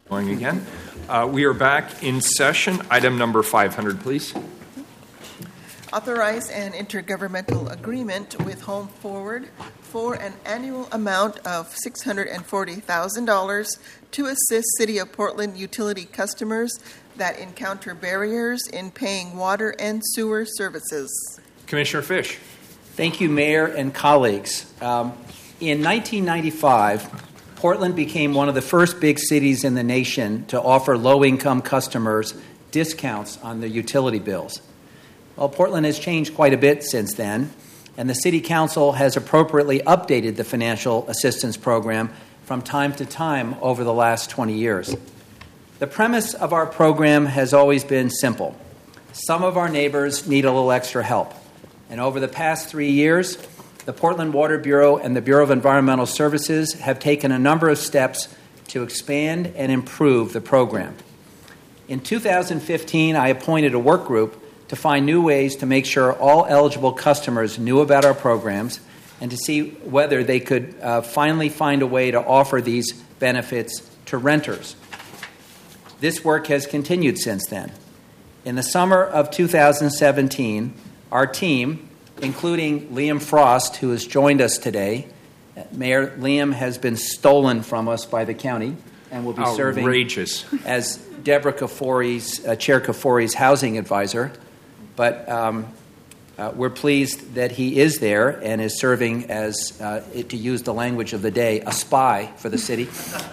Going again. We are back in session. Item number 500, please. Authorize an intergovernmental agreement with Home Forward for an annual amount of $640,000 to assist City of Portland utility customers that encounter barriers in paying water and sewer services. Commissioner Fish. Thank you, Mayor and colleagues. In 1995, Portland became one of the first big cities in the nation to offer low-income customers discounts on their utility bills. Well, Portland has changed quite a bit since then, and the City Council has appropriately updated the financial assistance program from time to time over the last 20 years. The premise of our program has always been simple. Some of our neighbors need a little extra help, and over the past 3 years, the Portland Water Bureau and the Bureau of Environmental Services have taken a number of steps to expand and improve the program. In 2015, I appointed a work group to find new ways to make sure all eligible customers knew about our programs and to see whether they could finally find a way to offer these benefits to renters. This work has continued since then. In the summer of 2017, our team, including Liam Frost, who has joined us today. Mayor, Liam has been stolen from us by the county and will be serving as Deborah Kafoury's, Chair Kafoury's housing advisor. But we're pleased that he is there and is serving as, to use the language of the day, a spy for the city.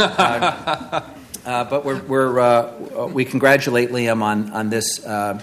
But we congratulate Liam on this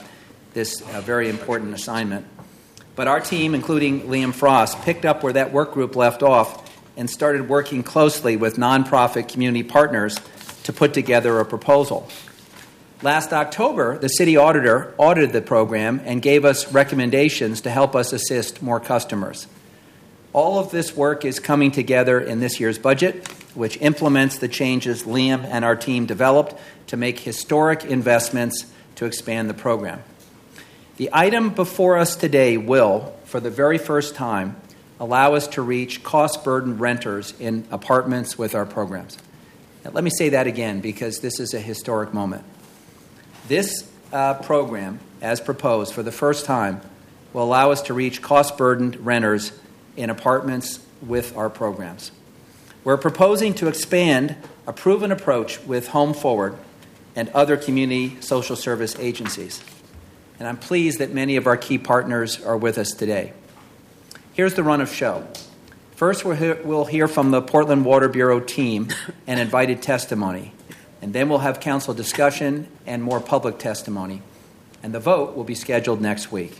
very important assignment. But our team, including Liam Frost, picked up where that work group left off and started working closely with nonprofit community partners to put together a proposal. Last October, the city auditor audited the program and gave us recommendations to help us assist more customers. All of this work is coming together in this year's budget, which implements the changes Liam and our team developed to make historic investments to expand the program. The item before us today will, for the very first time, allow us to reach cost-burdened renters in apartments with our programs. Now, let me say that again because this is a historic moment. This program, as proposed for the first time, will allow us to reach cost-burdened renters in apartments with our programs. We're proposing to expand a proven approach with Home Forward and other community social service agencies. And I'm pleased that many of our key partners are with us today. Here's the run of show. First, we'll hear from the Portland Water Bureau team and invited testimony. And then we'll have council discussion and more public testimony. And the vote will be scheduled next week.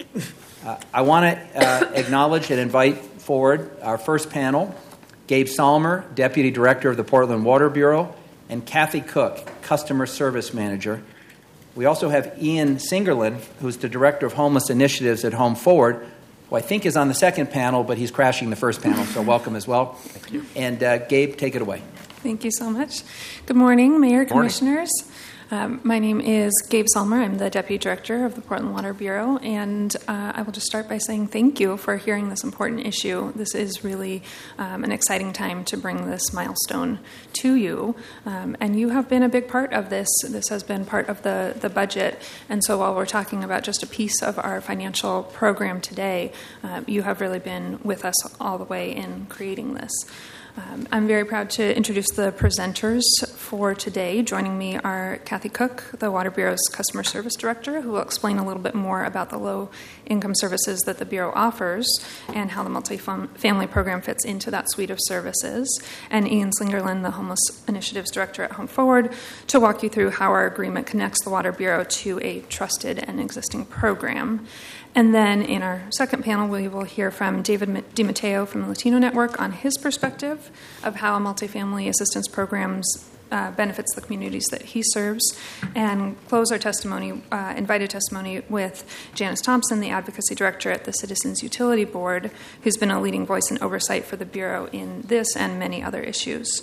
I want to acknowledge and invite forward our first panel, Gabe Salmer, Deputy Director of the Portland Water Bureau, and Kathy Cook, Customer Service Manager. We also have Ian Singerland, who's the Director of Homeless Initiatives at Home Forward, who I think is on the second panel, but he's crashing the first panel, so welcome as well. Thank you. And Gabe, take it away. Thank you so much. Good morning, Mayor, Commissioners. My name is Gabe Salmer. I'm the Deputy Director of the Portland Water Bureau, and I will just start by saying thank you for hearing this important issue. This is really an exciting time to bring this milestone to you, and you have been a big part of this. This has been part of the budget, and so while we're talking about just a piece of our financial program today, you have really been with us all the way in creating this. I'm very proud to introduce the presenters for today. Joining me are Kathy Cook, the Water Bureau's Customer Service Director, who will explain a little bit more about the low-income services that the Bureau offers and how the multi-family program fits into that suite of services, and Ian Slingerland, the Homeless Initiatives Director at Home Forward, to walk you through how our agreement connects the Water Bureau to a trusted and existing program. And then in our second panel, we will hear from David DiMatteo from the Latino Network on his perspective of how a multifamily assistance programs benefits the communities that he serves, and close our testimony, invited testimony, with Janice Thompson, the Advocacy Director at the Citizens Utility Board, who's been a leading voice in oversight for the Bureau in this and many other issues.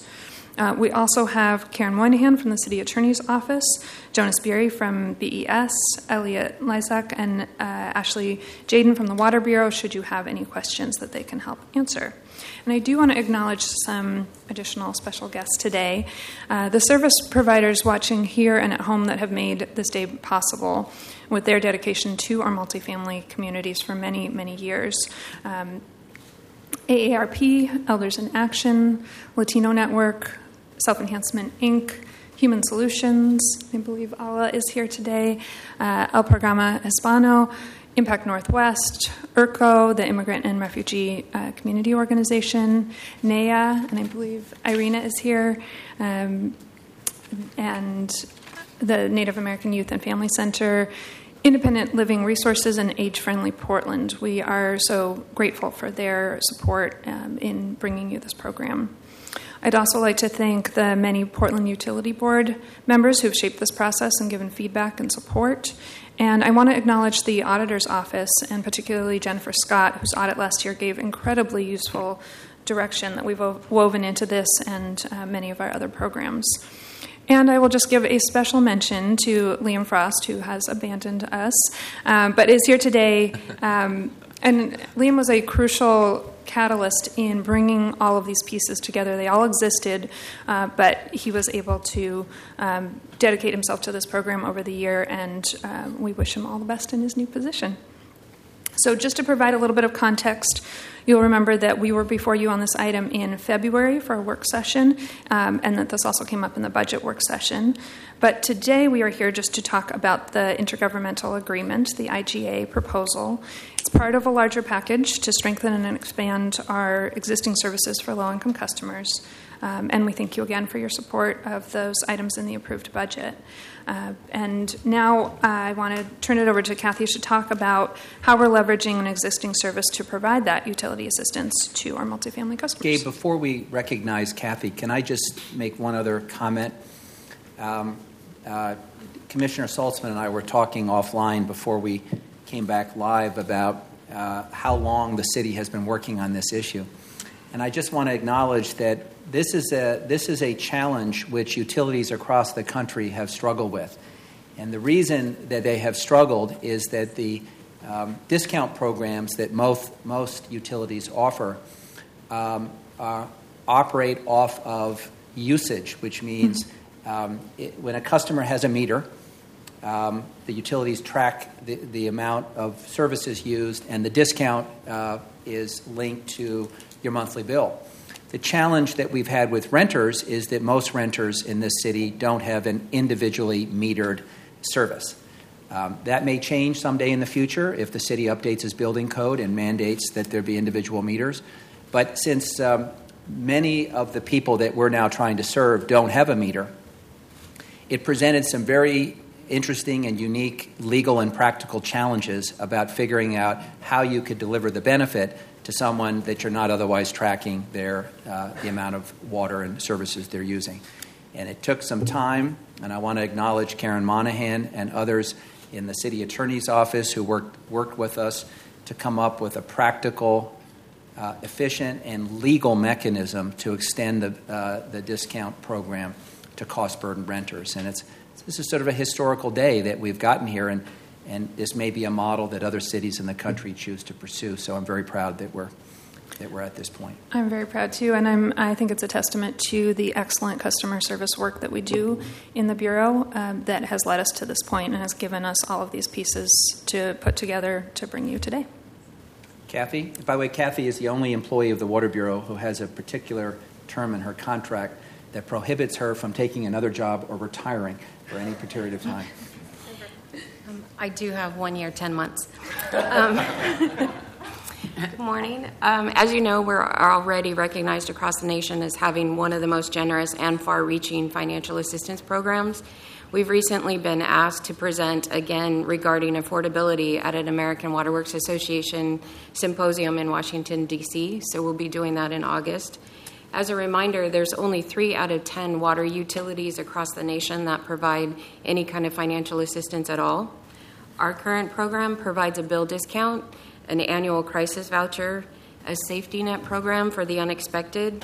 We also have Karen Moynihan from the City Attorney's Office, Jonas Beery from BES, Elliot Lysak, and Ashley Jaden from the Water Bureau, should you have any questions that they can help answer. And I do want to acknowledge some additional special guests today. The service providers watching here and at home that have made this day possible with their dedication to our multifamily communities for many, many years. AARP, Elders in Action, Latino Network, Self-Enhancement, Inc., Human Solutions, I believe Ala is here today, El Programa Hispano, Impact Northwest, IRCO, the Immigrant and Refugee Community Organization, NEA, and I believe Irina is here, and the Native American Youth and Family Center, Independent Living Resources, and Age Friendly Portland. We are so grateful for their support in bringing you this program. I'd also like to thank the many Portland Utility Board members who've shaped this process and given feedback and support. And I want to acknowledge the Auditor's Office, and particularly Jennifer Scott, whose audit last year gave incredibly useful direction that we've woven into this and many of our other programs. And I will just give a special mention to Liam Frost, who has abandoned us, but is here today. And Liam was a crucial catalyst in bringing all of these pieces together. They all existed, but he was able to dedicate himself to this program over the year, and we wish him all the best in his new position. So just to provide a little bit of context, you'll remember that we were before you on this item in February for a work session, and that this also came up in the budget work session. But today we are here just to talk about the intergovernmental agreement, the IGA proposal. It's part of a larger package to strengthen and expand our existing services for low-income customers. And we thank you again for your support of those items in the approved budget. And now I want to turn it over to Kathy to talk about how we're leveraging an existing service to provide that utility assistance to our multifamily customers. Gabe, before we recognize Kathy, can I just make one other comment? Commissioner Saltzman and I were talking offline before we came back live about how long the city has been working on this issue. And I just want to acknowledge that this is a challenge which utilities across the country have struggled with. And the reason that they have struggled is that the discount programs that most utilities offer operate off of usage, which means when a customer has a meter, the utilities track the amount of services used, and the discount is linked to your monthly bill. The challenge that we've had with renters is that most renters in this city don't have an individually metered service. That may change someday in the future if the city updates its building code and mandates that there be individual meters. But since many of the people that we're now trying to serve don't have a meter, it presented some very interesting and unique legal and practical challenges about figuring out how you could deliver the benefit to someone that you're not otherwise tracking the amount of water and services they're using. And it took some time, and I want to acknowledge Karen Moynihan and others in the city attorney's office who worked with us to come up with a practical, efficient, and legal mechanism to extend the discount program to cost-burdened renters. And this is sort of a historical day that we've gotten here, and this may be a model that other cities in the country choose to pursue. So I'm very proud that we're at this point. I'm very proud too, and I think it's a testament to the excellent customer service work that we do in the Bureau that has led us to this point and has given us all of these pieces to put together to bring you today. Kathy? By the way, Kathy is the only employee of the Water Bureau who has a particular term in her contract that prohibits her from taking another job or retiring for any period of time. I do have 1 year, 10 months. Good morning. As you know, we're already recognized across the nation as having one of the most generous and far-reaching financial assistance programs. We've recently been asked to present again regarding affordability at an American Water Works Association symposium in Washington, D.C., so we'll be doing that in August. As a reminder, there's only 3 out of 10 water utilities across the nation that provide any kind of financial assistance at all. Our current program provides a bill discount, an annual crisis voucher, a safety net program for the unexpected,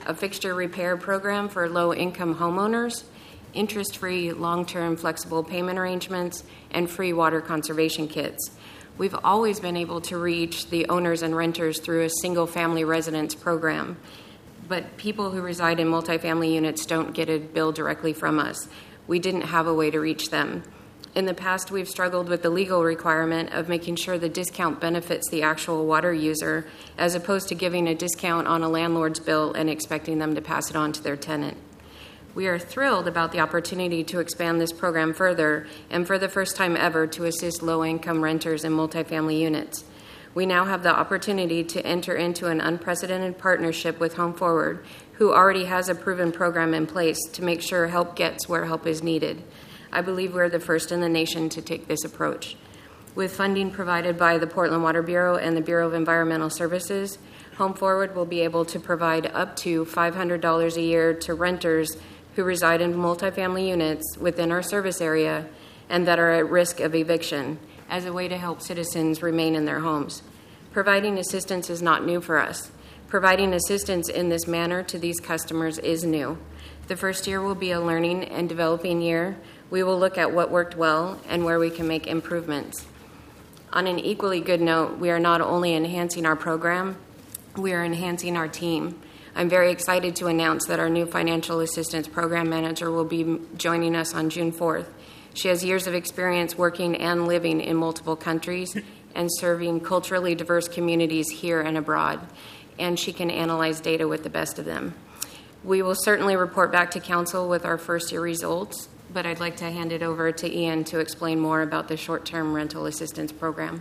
a fixture repair program for low-income homeowners, interest-free long-term flexible payment arrangements, and free water conservation kits. We've always been able to reach the owners and renters through a single-family residence program, but people who reside in multifamily units don't get a bill directly from us. We didn't have a way to reach them. In the past, we've struggled with the legal requirement of making sure the discount benefits the actual water user, as opposed to giving a discount on a landlord's bill and expecting them to pass it on to their tenant. We are thrilled about the opportunity to expand this program further, and for the first time ever, to assist low-income renters in multifamily units. We now have the opportunity to enter into an unprecedented partnership with Home Forward, who already has a proven program in place to make sure help gets where help is needed. I believe we're the first in the nation to take this approach. With funding provided by the Portland Water Bureau and the Bureau of Environmental Services, Home Forward will be able to provide up to $500 a year to renters who reside in multifamily units within our service area and that are at risk of eviction, as a way to help citizens remain in their homes. Providing assistance is not new for us. Providing assistance in this manner to these customers is new. The first year will be a learning and developing year. We will look at what worked well and where we can make improvements. On an equally good note, we are not only enhancing our program, we are enhancing our team. I'm very excited to announce that our new financial assistance program manager will be joining us on June 4th. She has years of experience working and living in multiple countries and serving culturally diverse communities here and abroad, and she can analyze data with the best of them. We will certainly report back to Council with our first year results, but I'd like to hand it over to Ian to explain more about the short-term rental assistance program.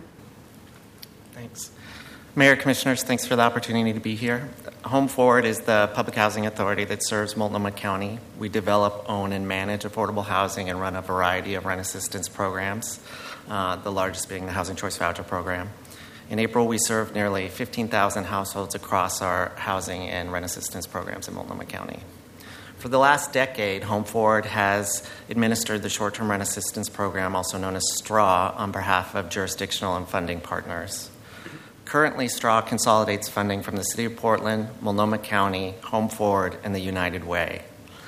Thanks. Mayor, Commissioners, thanks for the opportunity to be here. Home Forward is the public housing authority that serves Multnomah County. We develop, own, and manage affordable housing and run a variety of rent assistance programs, the largest being the Housing Choice Voucher Program. In April, we served nearly 15,000 households across our housing and rent assistance programs in Multnomah County. For the last decade, Home Forward has administered the short-term rent assistance program, also known as STRAW, on behalf of jurisdictional and funding partners. Currently, STRAW consolidates funding from the City of Portland, Multnomah County, Home Forward, and the United Way.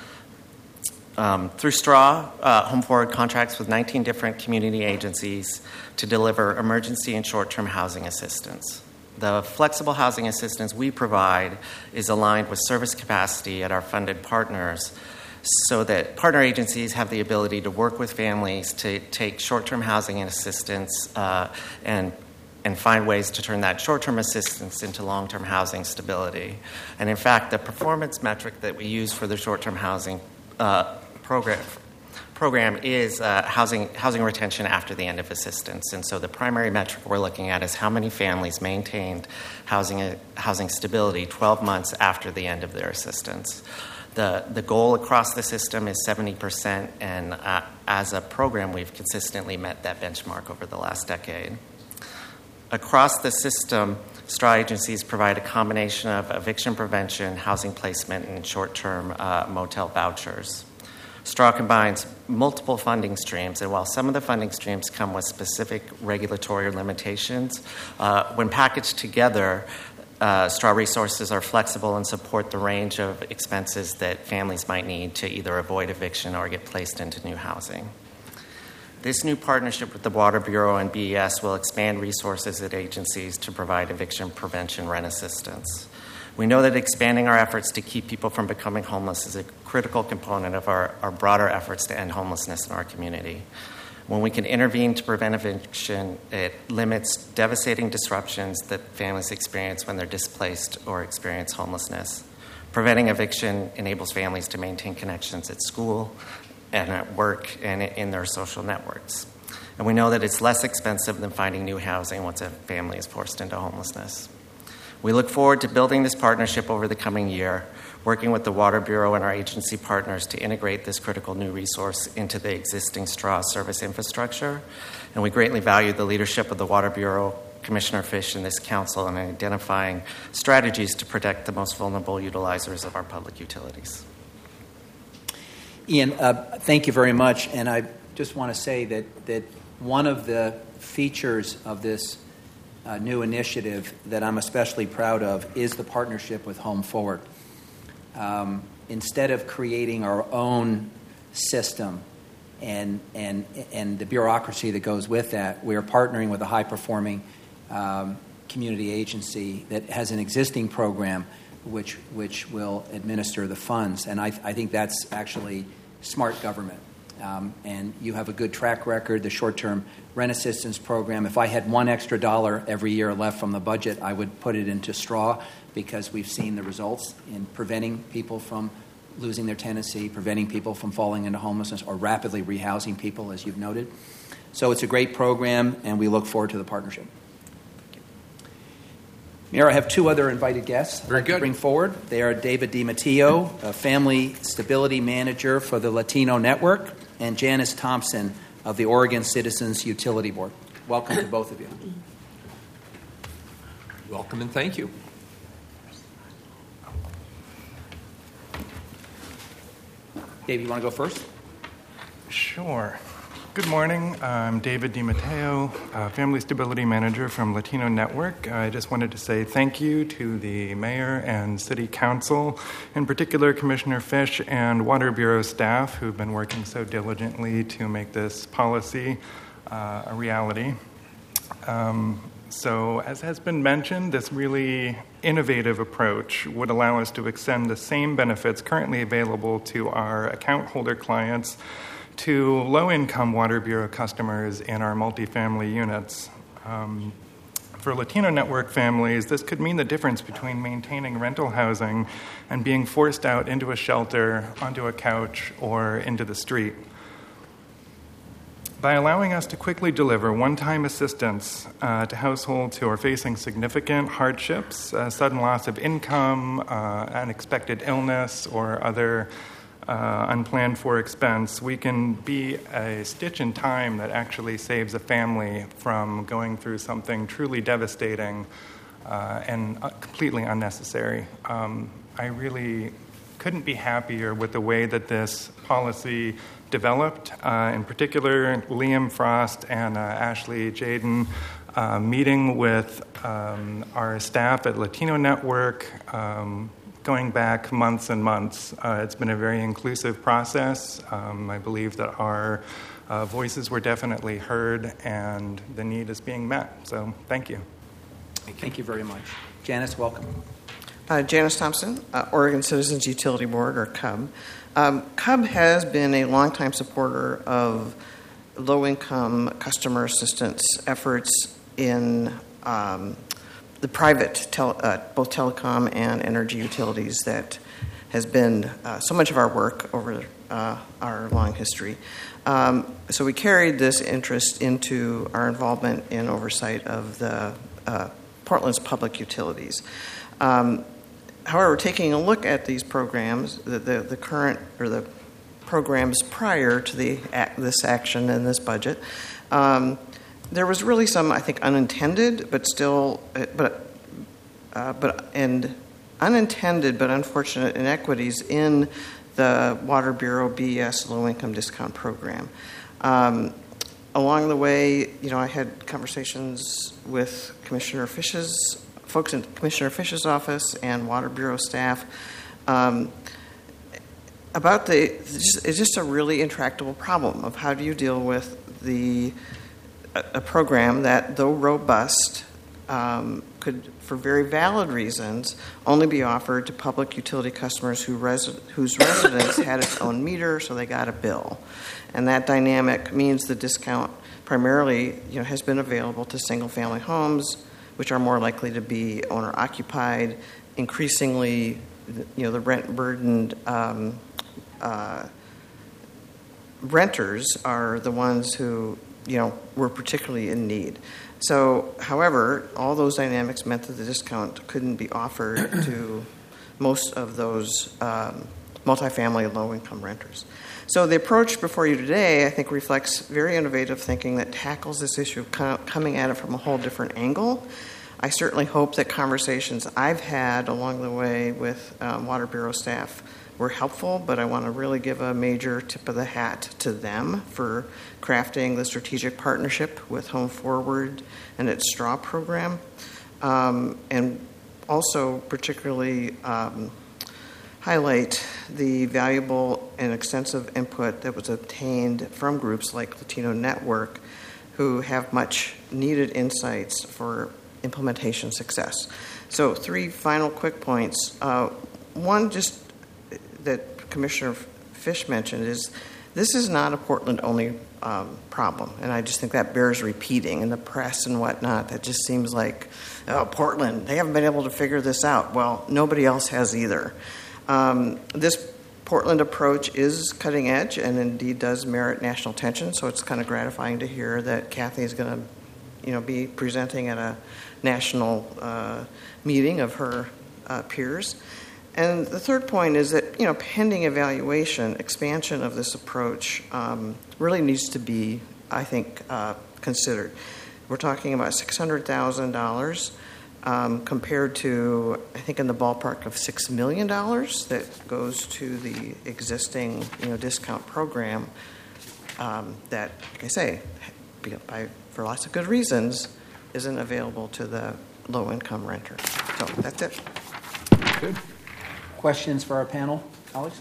Through STRAW, Home Forward contracts with 19 different community agencies to deliver emergency and short-term housing assistance. The flexible housing assistance we provide is aligned with service capacity at our funded partners, so that partner agencies have the ability to work with families to take short-term housing and assistance and find ways to turn that short-term assistance into long-term housing stability. And in fact, the performance metric that we use for the short-term housing program is housing retention after the end of assistance. And so the primary metric we're looking at is how many families maintained housing stability 12 months after the end of their assistance. The goal across the system is 70%, and as a program, we've consistently met that benchmark over the last decade. Across the system, STRAW agencies provide a combination of eviction prevention, housing placement, and short-term motel vouchers. STRAW combines multiple funding streams, and while some of the funding streams come with specific regulatory limitations, when packaged together, STRAW resources are flexible and support the range of expenses that families might need to either avoid eviction or get placed into new housing. This new partnership with the Water Bureau and BES will expand resources at agencies to provide eviction prevention rent assistance. We know that expanding our efforts to keep people from becoming homeless is a critical component of our broader efforts to end homelessness in our community. When we can intervene to prevent eviction, it limits devastating disruptions that families experience when they're displaced or experience homelessness. Preventing eviction enables families to maintain connections at school and at work and in their social networks. And we know that it's less expensive than finding new housing once a family is forced into homelessness. We look forward to building this partnership over the coming year, working with the Water Bureau and our agency partners to integrate this critical new resource into the existing STRAW service infrastructure. And we greatly value the leadership of the Water Bureau, Commissioner Fish, and this council in identifying strategies to protect the most vulnerable utilizers of our public utilities. Ian, thank you very much. And I just want to say that one of the features of this new initiative that I'm especially proud of is the partnership with Home Forward. instead of creating our own system and the bureaucracy that goes with that, we are partnering with a high-performing community agency that has an existing program which will administer the funds. And I think that's actually smart government. And you have a good track record, the short-term rent assistance program. If I had $1 extra every year left from the budget, I would put it into straw, because we've seen the results in preventing people from losing their tenancy, preventing people from falling into homelessness, or rapidly rehousing people, as you've noted. So it's a great program, and we look forward to the partnership. Mayor, I have two other invited guests I'd like to bring forward. They are David DiMatteo, a Family Stability Manager for the Latino Network, and Janice Thompson of the Oregon Citizens Utility Board. Welcome to both of you. Welcome and thank you. Dave, you want to go first? Sure. Good morning. I'm David DiMatteo, Family Stability Manager from Latino Network. I just wanted to say thank you to the Mayor and City Council, in particular Commissioner Fish and Water Bureau staff who've been working so diligently to make this policy a reality. So, as has been mentioned, this really innovative approach would allow us to extend the same benefits currently available to our account holder clients to low-income Water Bureau customers in our multifamily units. For Latino Network families, this could mean the difference between maintaining rental housing and being forced out into a shelter, onto a couch, or into the street. By allowing us to quickly deliver one-time assistance to households who are facing significant hardships, sudden loss of income, unexpected illness, or other unplanned for expense, we can be a stitch in time that actually saves a family from going through something truly devastating and completely unnecessary. I really couldn't be happier with the way that this policy developed. In particular, Liam Frost and Ashley Jaden meeting with our staff at Latino Network, going back months and months. It's been a very inclusive process. I believe that our voices were definitely heard and the need is being met. So thank you. Thank you very much. Janice, welcome. Janice Thompson, Oregon Citizens Utility Board, or CUB. CUB has been a longtime supporter of low-income customer assistance efforts in the private, both telecom and energy utilities. That has been so much of our work over our long history. So we carried this interest into our involvement in oversight of the Portland's public utilities. However, taking a look at these programs, the current or the programs prior to this action and this budget, there was really some, I think, unintended, but unintended but unfortunate inequities in the Water Bureau BES Low Income Discount Program. Along the way, I had conversations with folks in Commissioner Fish's office and Water Bureau staff about it's just a really intractable problem of how do you deal with a program that, though robust, could, for very valid reasons, only be offered to public utility customers whose residence had its own meter, so they got a bill. And that dynamic means the discount primarily has been available to single-family homes, which are more likely to be owner-occupied. Increasingly, the rent-burdened renters are the ones who, were particularly in need. So, however, all those dynamics meant that the discount couldn't be offered to most of those multifamily low-income renters. So the approach before you today, I think, reflects very innovative thinking that tackles this issue of coming at it from a whole different angle. I certainly hope that conversations I've had along the way with Water Bureau staff were helpful, but I want to really give a major tip of the hat to them for crafting the strategic partnership with Home Forward and its STRAW program, and also particularly highlight the valuable and extensive input that was obtained from groups like Latino Network, who have much needed insights for implementation success. So 3 final quick points. One, just that Commissioner Fish mentioned, is this is not a Portland-only problem, and I just think that bears repeating in the press and whatnot. That just seems like, oh, Portland, they haven't been able to figure this out. Well, nobody else has either. This Portland approach is cutting edge and indeed does merit national attention, so it's kind of gratifying to hear that Kathy is going to be presenting at a national meeting of her peers. And the third point is that, pending evaluation, expansion of this approach really needs to be, I think, considered. We're talking about $600,000 compared to, I think, in the ballpark of $6 million that goes to the existing, discount program that, like I say, for lots of good reasons, isn't available to the low-income renter. So that's it. Good. Questions for our panel, colleagues?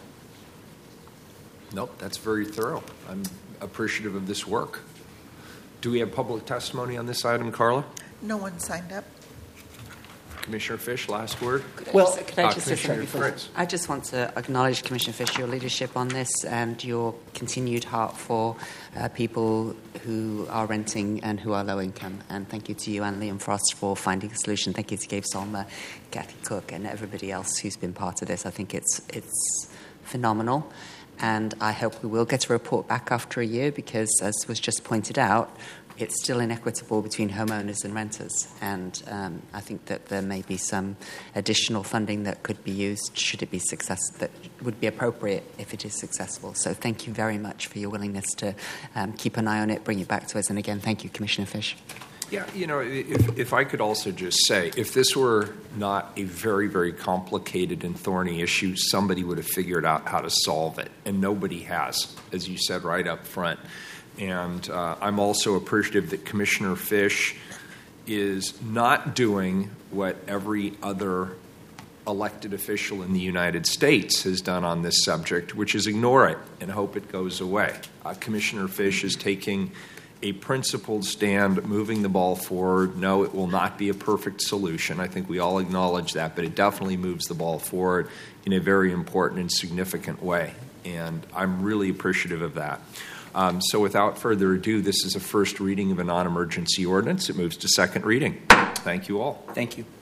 Nope, that's very thorough. I'm appreciative of this work. Do we have public testimony on this item, Carla? No one signed up. Commissioner Fish, last word. Could I just say Commissioner something? Fritz. I just want to acknowledge, Commissioner Fish, your leadership on this and your continued heart for people who are renting and who are low income. And thank you to you and Liam Frost for finding a solution. Thank you to Gabe Solmer, Kathy Cook, and everybody else who's been part of this. I think it's phenomenal. And I hope we will get a report back after a year because, as was just pointed out, it's still inequitable between homeowners and renters. And I think that there may be some additional funding that could be used should it be that would be appropriate if it is successful. So thank you very much for your willingness to keep an eye on it, bring it back to us. And again, thank you, Commissioner Fish. Yeah, if I could also just say, if this were not a very, very complicated and thorny issue, somebody would have figured out how to solve it, and nobody has, as you said right up front. And I'm also appreciative that Commissioner Fish is not doing what every other elected official in the United States has done on this subject, which is ignore it and hope it goes away. Commissioner Fish is taking a principled stand, moving the ball forward. No, it will not be a perfect solution. I think we all acknowledge that, but it definitely moves the ball forward in a very important and significant way. And I'm really appreciative of that. So without further ado, this is a first reading of a non-emergency ordinance. It moves to second reading. Thank you all. Thank you.